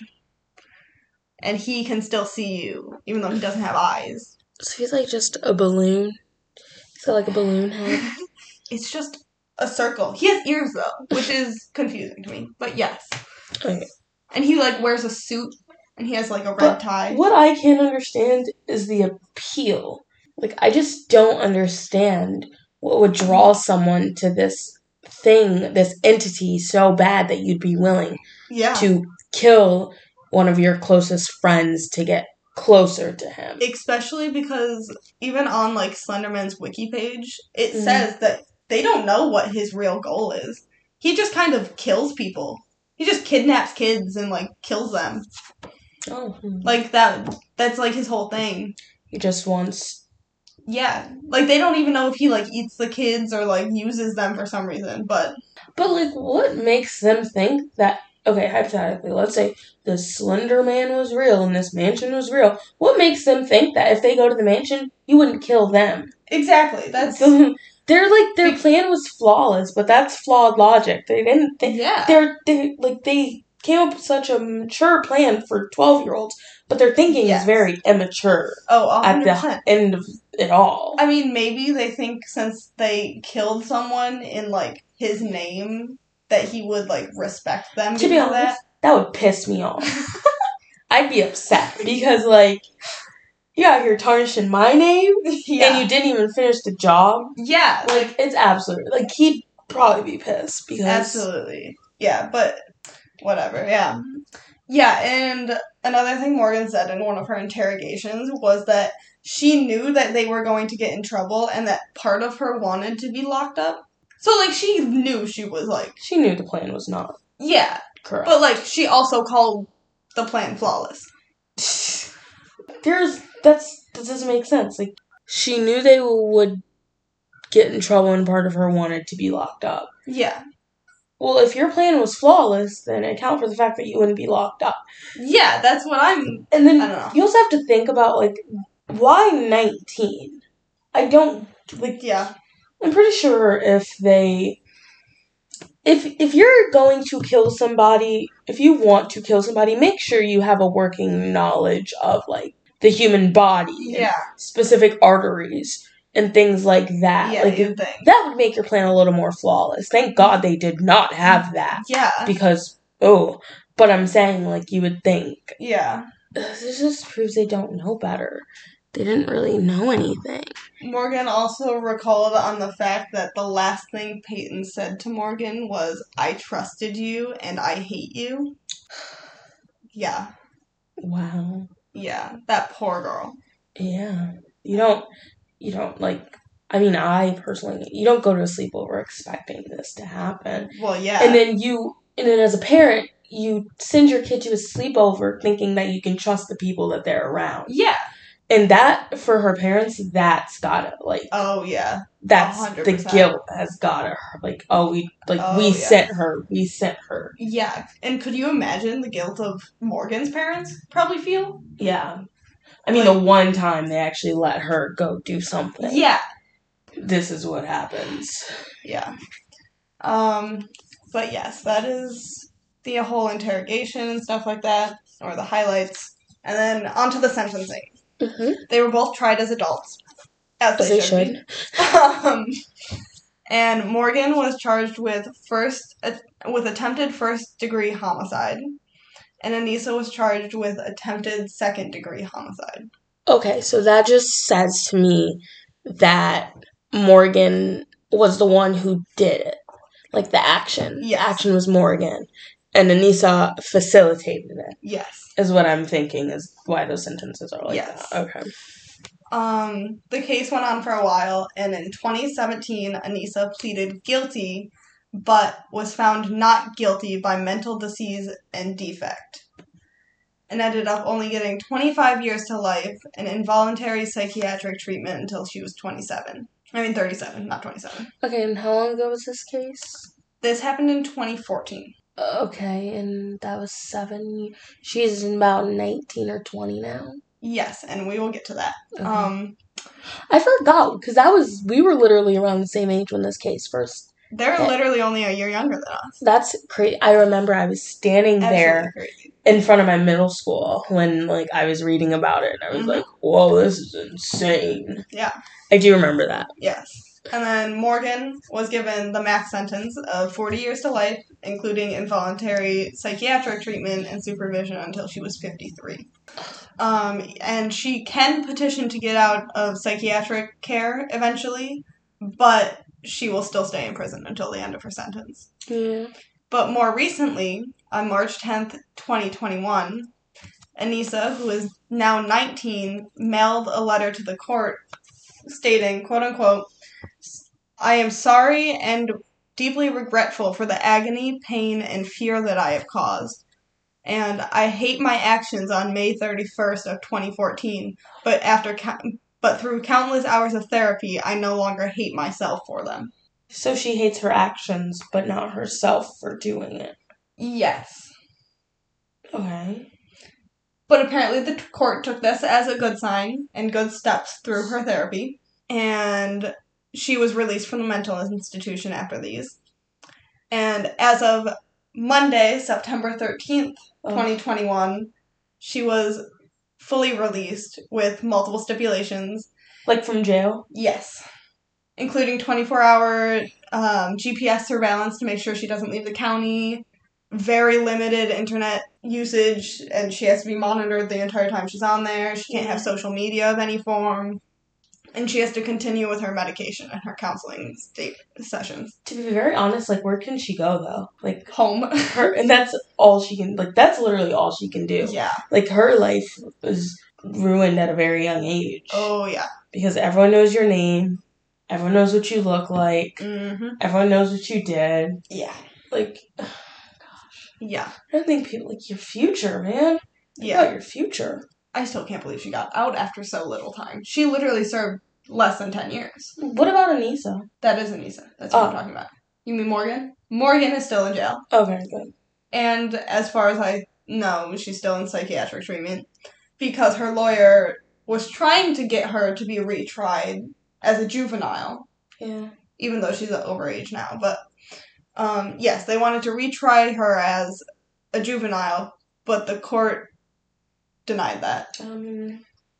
Speaker 2: And he can still see you, even though he doesn't have eyes.
Speaker 1: So he's like just a balloon? He's got like a balloon head?
Speaker 2: It's just a circle. He has ears, though, which is confusing to me. But yes.
Speaker 1: Okay.
Speaker 2: And he, like, wears a suit, and he has, like, a red tie.
Speaker 1: What I can't understand is the appeal. Like, I just don't understand what would draw someone to this thing, this entity so bad that you'd be willing to kill one of your closest friends to get closer to him.
Speaker 2: Especially because even on, like, Slenderman's wiki page, it says that they don't know what his real goal is. He just kind of kills people. He just kidnaps kids and, like, kills them.
Speaker 1: Oh.
Speaker 2: Like, that's, like, his whole thing.
Speaker 1: He just wants...
Speaker 2: Yeah. Like, they don't even know if he, like, eats the kids or, like, uses them for some reason, but...
Speaker 1: But, like, what makes them think that... Okay, hypothetically, let's say the Slender Man was real and this mansion was real. What makes them think that if they go to the mansion, you wouldn't kill them?
Speaker 2: Exactly. That's...
Speaker 1: They're, like, their plan was flawless, but that's flawed logic. They didn't think...
Speaker 2: Yeah.
Speaker 1: They came up with such a mature plan for 12-year-olds, but their thinking is very immature.
Speaker 2: Oh, 100%.
Speaker 1: At the end of it all.
Speaker 2: I mean, maybe they think since they killed someone in, like, his name, that he would, like, respect them.
Speaker 1: To be honest, that would piss me off. I'd be upset, because, like, you out here tarnishing my name, and you didn't even finish the job.
Speaker 2: Yeah.
Speaker 1: Like, it's absolute. Like, he'd probably be pissed, because...
Speaker 2: Absolutely. Yeah, but... Whatever, yeah. Yeah, and another thing Morgan said in one of her interrogations was that she knew that they were going to get in trouble and that part of her wanted to be locked up. So, like, she knew she was, like...
Speaker 1: She knew the plan was not...
Speaker 2: Yeah.
Speaker 1: Correct.
Speaker 2: But, like, she also called the plan flawless.
Speaker 1: That doesn't make sense. Like, she knew they would get in trouble and part of her wanted to be locked up.
Speaker 2: Yeah.
Speaker 1: Well, if your plan was flawless, then account for the fact that you wouldn't be locked up.
Speaker 2: Yeah, that's what I'm...
Speaker 1: And then
Speaker 2: I don't know.
Speaker 1: You also have to think about, like, why 19? I don't... Like,
Speaker 2: yeah.
Speaker 1: I'm pretty sure if they... If you're going to kill somebody, if you want to kill somebody, make sure you have a working knowledge of, like, the human body.
Speaker 2: Yeah.
Speaker 1: Specific arteries and things like that.
Speaker 2: Yeah,
Speaker 1: like
Speaker 2: you'd think.
Speaker 1: that would make your plan a little more flawless. Thank God they did not have that.
Speaker 2: Yeah.
Speaker 1: Because, but I'm saying, like, you would think.
Speaker 2: Yeah.
Speaker 1: This just proves they don't know better. They didn't really know anything.
Speaker 2: Morgan also recalled on the fact that the last thing Peyton said to Morgan was, "I trusted you and I hate you." Yeah.
Speaker 1: Wow.
Speaker 2: Yeah, that poor girl.
Speaker 1: Yeah. You don't, like, I mean, I personally, you don't go to a sleepover expecting this to happen.
Speaker 2: Well, yeah.
Speaker 1: And then as a parent, you send your kid to a sleepover thinking that you can trust the people that they're around.
Speaker 2: Yeah.
Speaker 1: And that, for her parents, that's gotta, like...
Speaker 2: Oh, yeah.
Speaker 1: That's
Speaker 2: 100%.
Speaker 1: The guilt has gotta, like, we sent her. We sent her.
Speaker 2: Yeah. And could you imagine the guilt of Morgan's parents probably feel?
Speaker 1: Yeah. I mean, the one time they actually let her go do something.
Speaker 2: Yeah.
Speaker 1: This is what happens.
Speaker 2: Yeah. But yes, that is the whole interrogation and stuff like that, or the highlights. And then onto the sentencing.
Speaker 1: Mm-hmm.
Speaker 2: They were both tried as adults, as they should. And Morgan was charged with attempted first-degree homicide, and Anissa was charged with attempted second-degree homicide.
Speaker 1: Okay, so that just says to me that Morgan was the one who did it. Like, the action.
Speaker 2: Yes.
Speaker 1: The action was Morgan. And Anissa facilitated it.
Speaker 2: Yes.
Speaker 1: Is what I'm thinking is why those sentences are like
Speaker 2: yes.
Speaker 1: that. Okay.
Speaker 2: The case went on for a while, and in 2017, Anissa pleaded guilty, but was found not guilty by mental disease and defect, and ended up only getting 25 years to life and involuntary psychiatric treatment until she was 37, not 27.
Speaker 1: Okay, and how long ago was this case?
Speaker 2: This happened in 2014.
Speaker 1: Okay, and that was 7. She's about 19 or 20 now.
Speaker 2: Yes, and we will get to that.
Speaker 1: Okay. I forgot, because we were literally around the same age when this case first.
Speaker 2: They're literally only a year younger than us.
Speaker 1: That's crazy. I remember I was standing there in front of my middle school when, like, I was reading about it, and I was like, whoa, this is insane.
Speaker 2: Yeah.
Speaker 1: I do remember that.
Speaker 2: Yes. And then Morgan was given the max sentence of 40 years to life, including involuntary psychiatric treatment and supervision until she was 53. And she can petition to get out of psychiatric care eventually, but she will still stay in prison until the end of her sentence.
Speaker 1: Yeah.
Speaker 2: But more recently, on March 10th, 2021, Anissa, who is now 19, mailed a letter to the court stating, quote unquote, "I am sorry and deeply regretful for the agony, pain, and fear that I have caused. And I hate my actions on May 31st of 2014, but through countless hours of therapy, I no longer hate myself for them."
Speaker 1: So she hates her actions, but not herself for doing it.
Speaker 2: Yes.
Speaker 1: Okay.
Speaker 2: But apparently the court took this as a good sign and good steps through her therapy. And she was released from the mental institution after these. And as of Monday, September 13th, 2021, she was fully released with multiple stipulations.
Speaker 1: Like from jail?
Speaker 2: Yes. Including 24-hour GPS surveillance to make sure she doesn't leave the county, very limited internet usage, and she has to be monitored the entire time she's on there. She can't have social media of any form. And she has to continue with her medication and her counseling sessions.
Speaker 1: To be very honest, like, where can she go, though? Like,
Speaker 2: home.
Speaker 1: And that's all she can, like, that's literally all she can do.
Speaker 2: Yeah.
Speaker 1: Like, her life was ruined at a very young age.
Speaker 2: Oh, yeah.
Speaker 1: Because everyone knows your name. Everyone knows what you look like.
Speaker 2: Mm-hmm.
Speaker 1: Everyone knows what you did.
Speaker 2: Yeah.
Speaker 1: Like, gosh.
Speaker 2: Yeah.
Speaker 1: I don't think people, like, your future, man.
Speaker 2: Yeah.
Speaker 1: About your future.
Speaker 2: I still can't believe she got out after so little time. She literally served less than 10 years.
Speaker 1: What about Anissa?
Speaker 2: That is Anissa. That's what I'm talking about. You mean Morgan? Morgan is still in jail.
Speaker 1: Okay, good.
Speaker 2: And as far as I know, she's still in psychiatric treatment because her lawyer was trying to get her to be retried as a juvenile.
Speaker 1: Yeah.
Speaker 2: Even though she's overage now. But, yes, they wanted to retry her as a juvenile, but the court denied that.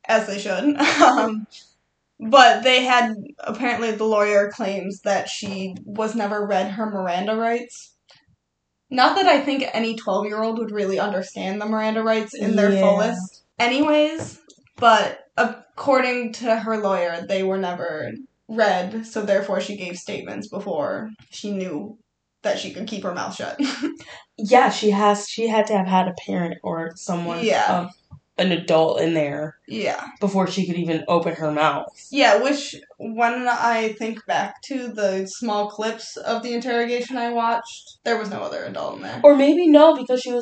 Speaker 2: as they should. But they had, apparently the lawyer claims that she was never read her Miranda rights. Not that I think any 12-year-old would really understand the Miranda rights in their fullest anyways, but according to her lawyer, they were never read, so therefore she gave statements before she knew that she could keep her mouth shut.
Speaker 1: Yeah, she had to have had a parent or someone of an adult in there before she could even open her mouth.
Speaker 2: Yeah, which, when I think back to the small clips of the interrogation I watched, there was no other adult in there.
Speaker 1: Or maybe no, because she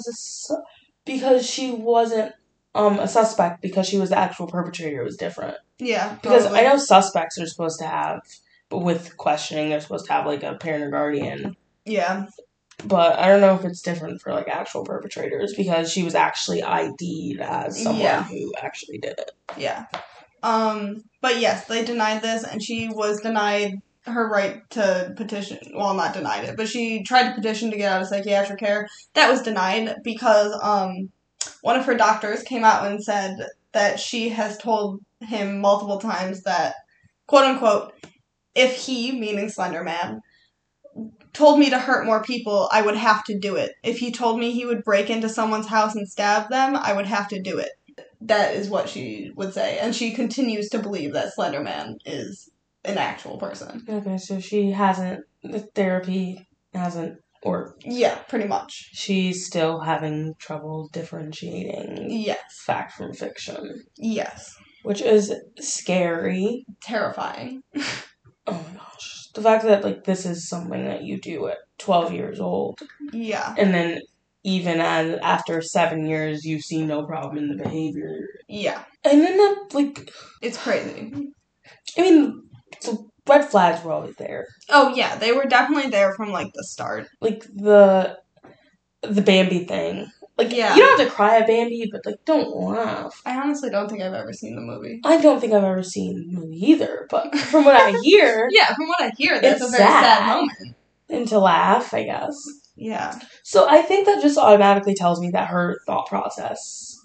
Speaker 1: wasn't a suspect, because she was the actual perpetrator. It was different.
Speaker 2: Yeah,
Speaker 1: because
Speaker 2: probably.
Speaker 1: I know suspects are supposed to have, but with questioning, they're supposed to have like a parent or guardian. Yeah. But I don't know if it's different for like actual perpetrators, because she was actually ID'd as someone who actually did it. Yeah.
Speaker 2: But yes, they denied this, and she was denied her right to petition. Well, not denied it, but she tried to petition to get out of psychiatric care. That was denied because one of her doctors came out and said that she has told him multiple times that, quote unquote, if he, meaning Slender Man, told me to hurt more people, I would have to do it. If he told me he would break into someone's house and stab them, I would have to do it. That is what she would say. And she continues to believe that Slender Man is an actual person.
Speaker 1: Okay, so the therapy hasn't worked.
Speaker 2: Yeah, pretty much.
Speaker 1: She's still having trouble differentiating fact from fiction.
Speaker 2: Yes.
Speaker 1: Which is scary.
Speaker 2: Terrifying.
Speaker 1: Oh my gosh. The fact that, like, this is something that you do at 12 years old. Yeah. And then even after 7 years, you see no problem in the behavior. Yeah. And then that, like...
Speaker 2: It's crazy.
Speaker 1: I mean, the red flags were always there.
Speaker 2: Oh, yeah. They were definitely there from, like, the start.
Speaker 1: Like, the Bambi thing. Like, you don't have to cry at Bambi, but, like, don't laugh.
Speaker 2: I honestly don't think I've ever seen the movie.
Speaker 1: I don't think I've ever seen the movie either, but from what I hear...
Speaker 2: From what I hear, that's a very sad moment.
Speaker 1: And to laugh, I guess. Yeah. So I think that just automatically tells me that her thought process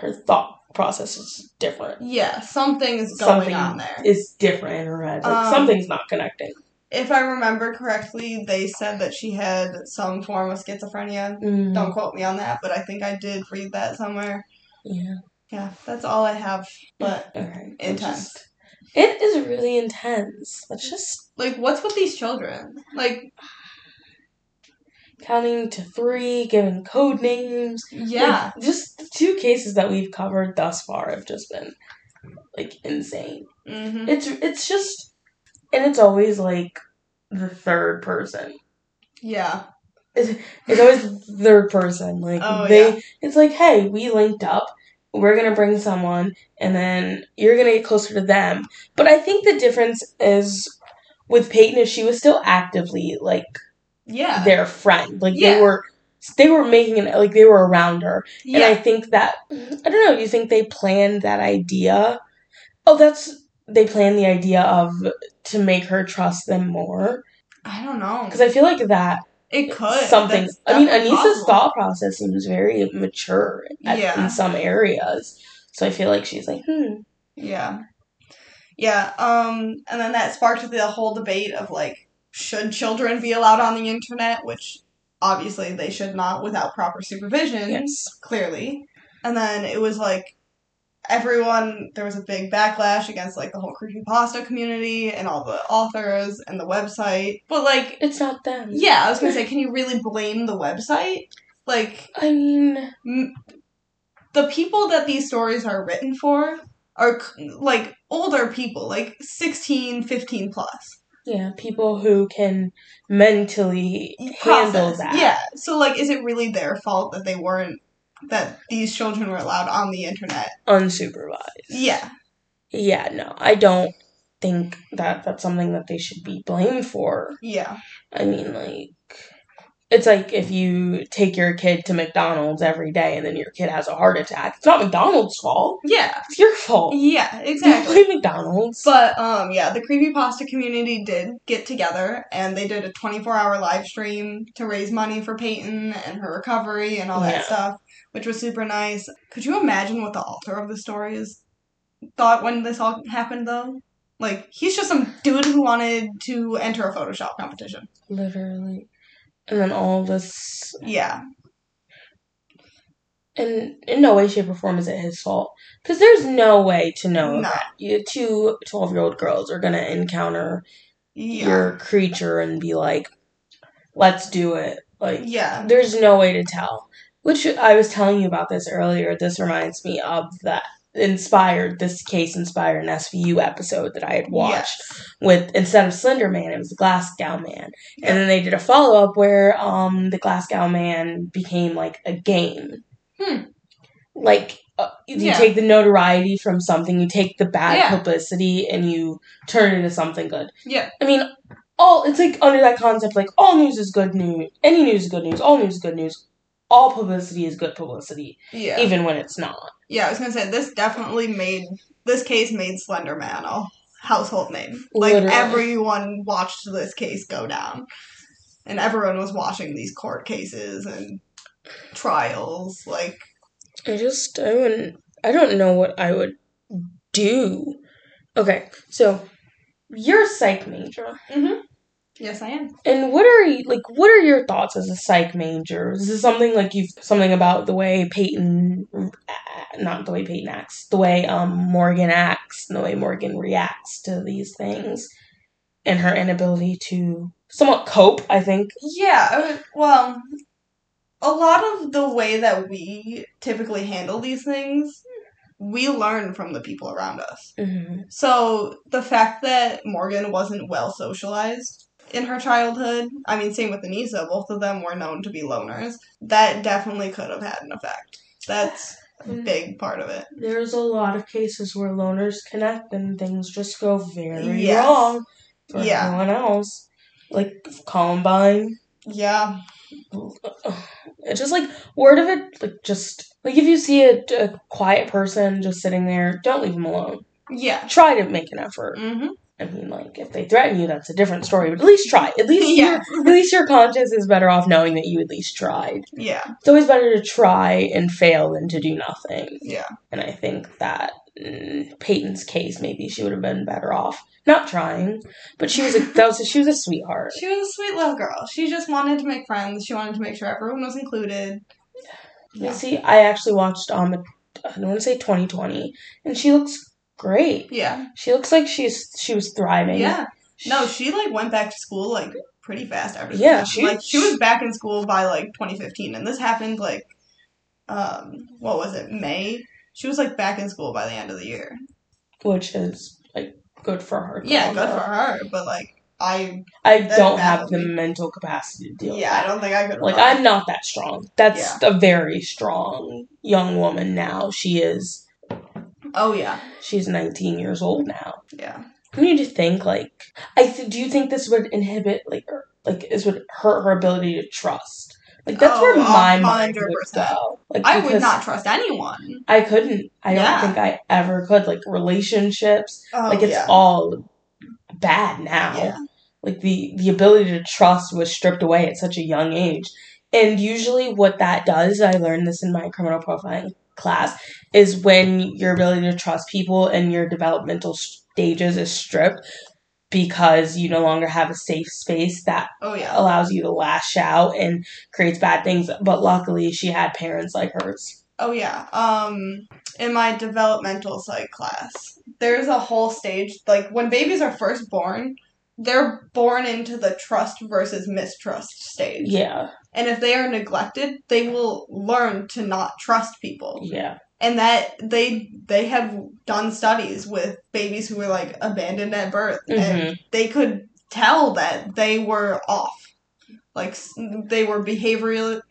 Speaker 1: is different.
Speaker 2: Yeah, something's going on there.
Speaker 1: Is different in her head. Like, something's not connecting.
Speaker 2: If I remember correctly, they said that she had some form of schizophrenia. Mm-hmm. Don't quote me on that, but I think I did read that somewhere. Yeah. Yeah, that's all I have, but intense.
Speaker 1: It is really intense. Let's just...
Speaker 2: Like, what's with these children? Like...
Speaker 1: Counting to 3, giving code names. Yeah. Like, just the 2 cases that we've covered thus far have just been, like, insane. Mm-hmm. It's just... And it's always, like, the third person. Yeah. It's always the third person. Like, it's like, hey, we linked up. We're going to bring someone. And then you're going to get closer to them. But I think the difference is with Peyton is she was still actively, like, their friend. Like, they were making it, like, they were around her. Yeah. And I think that, I don't know, you think they planned that idea? They planned the idea of to make her trust them more.
Speaker 2: I don't know.
Speaker 1: Because I feel like that...
Speaker 2: It could.
Speaker 1: Something... I mean, Anissa's thought process seems very mature in some areas. So I feel like she's like,
Speaker 2: Yeah. Yeah, and then that sparked the whole debate of, like, should children be allowed on the internet? Which, obviously, they should not without proper supervision. Yes. Clearly. And then it was, like... there was a big backlash against, like, the whole creepypasta community and all the authors and the website. But, like...
Speaker 1: It's not them.
Speaker 2: Yeah, I was gonna say, can you really blame the website? Like...
Speaker 1: I mean...
Speaker 2: The people that these stories are written for are, like, older people. Like, 16, 15 plus.
Speaker 1: Yeah, people who can mentally handle that.
Speaker 2: Yeah, so, like, is it really their fault that that these children were allowed on the internet?
Speaker 1: Unsupervised. Yeah. Yeah, no, I don't think that that's something that they should be blamed for. Yeah. I mean, like, it's like if you take your kid to McDonald's every day and then your kid has a heart attack. It's not McDonald's fault. Yeah. It's your fault.
Speaker 2: Yeah, exactly.
Speaker 1: Don't blame McDonald's.
Speaker 2: But, the creepypasta community did get together and they did a 24-hour live stream to raise money for Peyton and her recovery and all that stuff, which was super nice. Could you imagine what the author of the story is thought when this all happened, though? Like, he's just some dude who wanted to enter a Photoshop competition.
Speaker 1: Literally. And then all this...
Speaker 2: Yeah.
Speaker 1: And in no way, shape, or form is it his fault. Because there's no way to know that two 12-year-old girls are going to encounter your creature and be like, let's do it. Like, there's no way to tell. Which I was telling you about this earlier. This reminds me of that this case inspired an SVU episode that I had watched with, instead of Slender Man, it was the Glasgow Man. And then they did a follow-up where the Glasgow Man became like a game. Like, you take the notoriety from something, you take the bad publicity, and you turn it into something good.
Speaker 2: Yeah.
Speaker 1: I mean, it's like under that concept, like, all news is good news. Any news is good news. All news is good news. All publicity is good publicity. Yeah. Even when it's not.
Speaker 2: Yeah, I was gonna say, this case made Slender Man a household name. Like, literally. Everyone watched this case go down. And everyone was watching these court cases and trials, like...
Speaker 1: I don't know what I would do. Okay, so, you're a psych major.
Speaker 2: Mm-hmm. Yes, I am.
Speaker 1: And what are your thoughts as a psych major? Is this something about the way not the way Peyton acts, the way Morgan acts, and the way Morgan reacts to these things, and her inability to somewhat cope, I think?
Speaker 2: Yeah, well... A lot of the way that we typically handle these things, we learn from the people around us.
Speaker 1: Mm-hmm.
Speaker 2: So the fact that Morgan wasn't well socialized in her childhood, I mean, same with Anissa, both of them were known to be loners, that definitely could have had an effect. That's a big part of it.
Speaker 1: There's a lot of cases where loners connect and things just go very wrong for everyone else. Like Columbine.
Speaker 2: Yeah.
Speaker 1: It's just like, word of it, like, just, like, if you see a quiet person just sitting there, don't leave them alone.
Speaker 2: Yeah.
Speaker 1: Try to make an effort.
Speaker 2: Mm-hmm.
Speaker 1: I mean, like, if they threaten you, that's a different story, but at least try. At least your conscience is better off knowing that you at least tried.
Speaker 2: Yeah.
Speaker 1: It's always better to try and fail than to do nothing.
Speaker 2: Yeah.
Speaker 1: And I think that in Peyton's case, maybe she would have been better off not trying, but she was a sweetheart.
Speaker 2: She was a sweet little girl. She just wanted to make friends. She wanted to make sure everyone was included.
Speaker 1: You see, I actually watched I want to say 2020, and she looks great.
Speaker 2: Yeah,
Speaker 1: she looks like she was thriving.
Speaker 2: Yeah, no, she went back to school pretty fast after.
Speaker 1: Yeah,
Speaker 2: she was back in school by 2015, and this happened what was it, May? She was back in school by the end of the year,
Speaker 1: which is good for her.
Speaker 2: Yeah, good for her. But I
Speaker 1: don't have the mental capacity to deal with that.
Speaker 2: I don't think I could.
Speaker 1: I'm not that strong. That's a very strong young woman now. She is.
Speaker 2: Oh yeah.
Speaker 1: She's 19 years old now.
Speaker 2: Yeah.
Speaker 1: I need to think do you think this would inhibit this would hurt her ability to trust? That's where my mind would go.
Speaker 2: I would not trust anyone.
Speaker 1: I couldn't. I don't think I ever could. Relationships. It's all bad now.
Speaker 2: Yeah.
Speaker 1: The ability to trust was stripped away at such a young age. And usually what that does, I learned this in my criminal profiling class, is when your ability to trust people and your developmental stages is stripped, because you no longer have a safe space that allows you to lash out and creates bad things. But luckily, she had parents like hers.
Speaker 2: Oh, yeah. In my developmental psych class, there's a whole stage, when babies are first born, they're born into the trust versus mistrust stage.
Speaker 1: Yeah.
Speaker 2: And if they are neglected, they will learn to not trust people.
Speaker 1: Yeah.
Speaker 2: And that they have done studies with babies who were abandoned at birth, and they could tell that they were off. They were behaviorally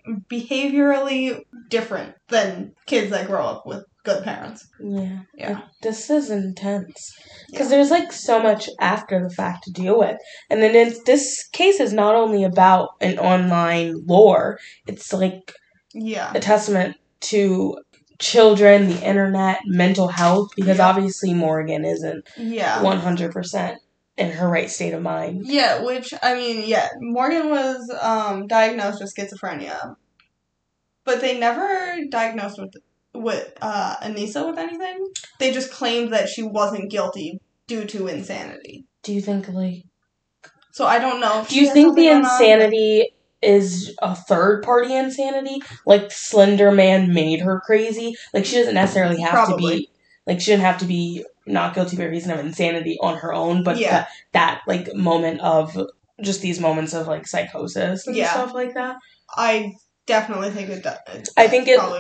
Speaker 2: different than kids that grow up with good parents.
Speaker 1: Yeah. Yeah. This is intense. Because there's so much after the fact to deal with. And then this case is not only about an online lore, it's a testament to children, the internet, mental health, because obviously Morgan isn't 100% in her right state of mind.
Speaker 2: Yeah, Morgan was diagnosed with schizophrenia, but they never diagnosed with Anissa with anything. They just claimed that she wasn't guilty due to insanity.
Speaker 1: Do you think, like...
Speaker 2: So I don't know if
Speaker 1: Do you think the insanity is a third-party insanity? Like, Slender Man made her crazy? Like, she doesn't necessarily have to be... Like, she didn't have to be not guilty by reason of insanity on her own, but that like, moment of... Just these moments of, like, psychosis and stuff like that.
Speaker 2: I definitely think it does.
Speaker 1: I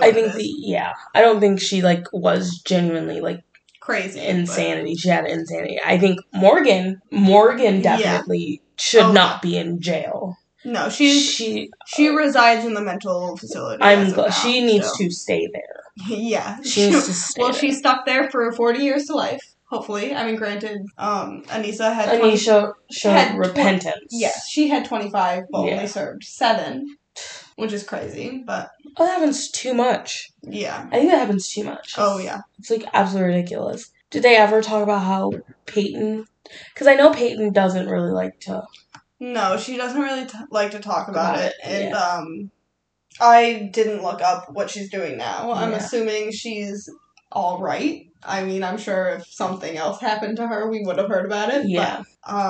Speaker 1: don't think she, like, was genuinely, like,
Speaker 2: crazy.
Speaker 1: Insanity. She had insanity. I think Morgan definitely should not be in jail.
Speaker 2: No, she resides in the mental facility.
Speaker 1: She needs to stay there.
Speaker 2: Yeah.
Speaker 1: She needs to stay there.
Speaker 2: She's stuck there for 40 years to life. Hopefully. I mean, granted, Anissa
Speaker 1: showed repentance.
Speaker 2: Yes, she had 25, but only served 7, which is crazy, but...
Speaker 1: Oh, that happens too much.
Speaker 2: Yeah.
Speaker 1: I think that happens too much. It's, like, absolutely ridiculous. Did they ever talk about how Peyton... Because I know Peyton doesn't really like to...
Speaker 2: No, she doesn't really like to talk about it, and, I didn't look up what she's doing now. I'm assuming she's all right. I mean, I'm sure if something else happened to her, we would have heard about it.
Speaker 1: Yeah.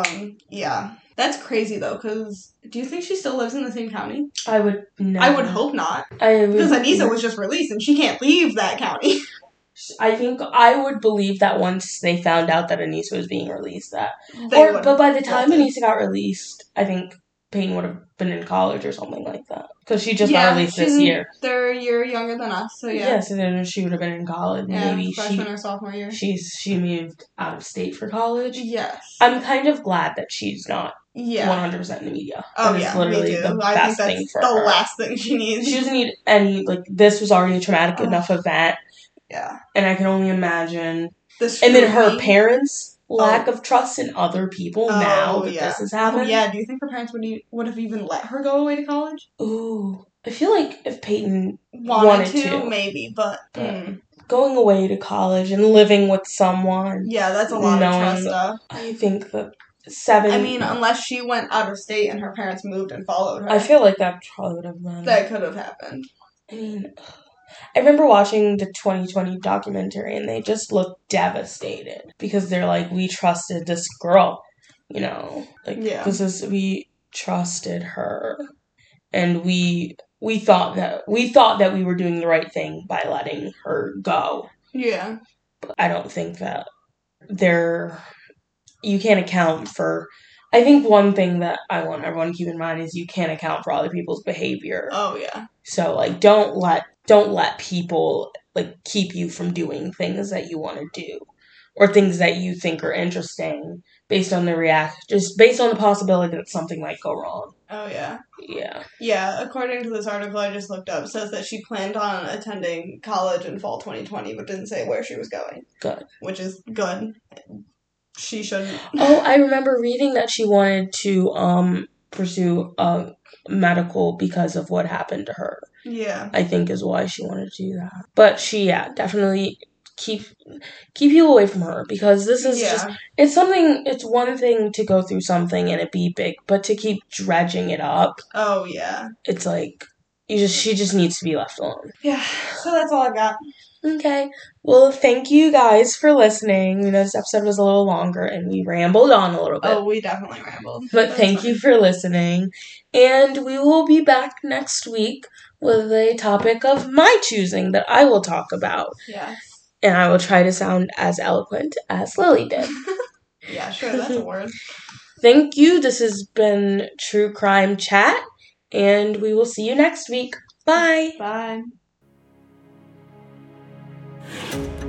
Speaker 2: But, that's crazy, though, because do you think she still lives in the same county?
Speaker 1: I would
Speaker 2: hope not. Because Anissa was just released, and she can't leave that county.
Speaker 1: I think I would believe that once they found out that Anissa was being released, but by the time Anissa got released, I think Peyton would have been in college or something like that. Because she just got released this year.
Speaker 2: They're a year younger than us, so yeah.
Speaker 1: Yeah, so then she would have been in college.
Speaker 2: Yeah, maybe freshman or sophomore year.
Speaker 1: She moved out of state for college.
Speaker 2: Yes.
Speaker 1: I'm kind of glad that she's not 100% in the media.
Speaker 2: Oh, yeah, literally me too. I think that's the last thing she needs.
Speaker 1: She doesn't need any, like, this was already a traumatic enough event.
Speaker 2: Yeah.
Speaker 1: And I can only imagine. And then her parents' lack of trust in other people now that this has happened.
Speaker 2: Oh, yeah. Do you think her parents would have even let her go away to college?
Speaker 1: Ooh. I feel like if Peyton wanted to.
Speaker 2: Maybe, but...
Speaker 1: Going away to college and living with someone.
Speaker 2: Yeah, that's a lot of trust stuff.
Speaker 1: I think that 7...
Speaker 2: I mean, unless she went out of state and her parents moved and followed her.
Speaker 1: I feel like that probably would have been...
Speaker 2: That could have happened.
Speaker 1: I mean... I remember watching the 2020 documentary and they just looked devastated because they're like, we trusted this girl, you know, like we trusted her and we thought that we were doing the right thing by letting her go.
Speaker 2: Yeah.
Speaker 1: But I don't think that you can't account for. I think one thing that I want everyone to keep in mind is you can't account for other people's behavior.
Speaker 2: Oh yeah.
Speaker 1: So like don't let people like keep you from doing things that you want to do or things that you think are interesting based on just based on the possibility that something might go wrong.
Speaker 2: Oh yeah.
Speaker 1: Yeah.
Speaker 2: Yeah, according to this article I just looked up, it says that she planned on attending college in fall 2020 but didn't say where she was going.
Speaker 1: Good.
Speaker 2: Which is good. She shouldn't.
Speaker 1: Oh, I remember reading that she wanted to pursue medical because of what happened to her.
Speaker 2: Yeah.
Speaker 1: I think is why she wanted to do that. But she, definitely keep you away from her because this is it's one thing to go through something and it be big, but to keep dredging it up.
Speaker 2: Oh, yeah.
Speaker 1: It's like, she just needs to be left alone.
Speaker 2: Yeah, so that's all I got.
Speaker 1: Okay. Well, thank you guys for listening. We know this episode was a little longer and we rambled on a little bit.
Speaker 2: Oh, we definitely rambled.
Speaker 1: But thank you for listening. And we will be back next week with a topic of my choosing that I will talk about.
Speaker 2: Yeah.
Speaker 1: And I will try to sound as eloquent as Lily did.
Speaker 2: Yeah, sure, that's a word.
Speaker 1: Thank you. This has been True Crime Chat. And we will see you next week. Bye.
Speaker 2: Bye.